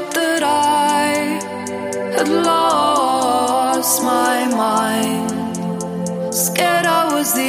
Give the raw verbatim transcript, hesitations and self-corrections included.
that I had lost my mind. Scared I was the